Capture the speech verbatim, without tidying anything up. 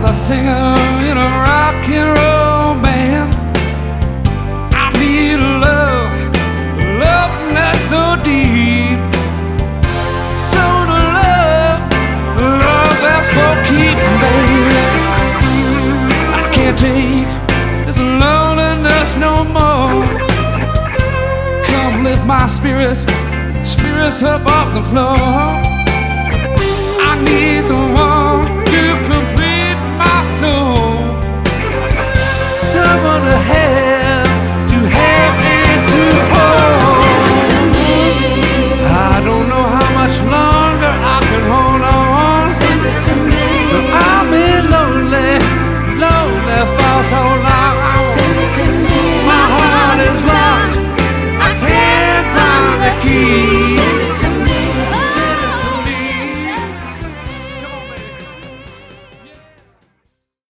a singer in a rock and roll band. I need love, love that's so deep. So to love, love that's for keeps, baby. I can't take this loneliness no more. Come lift my spirits, spirits up off the floor. I need someone to complete my soul, someone to help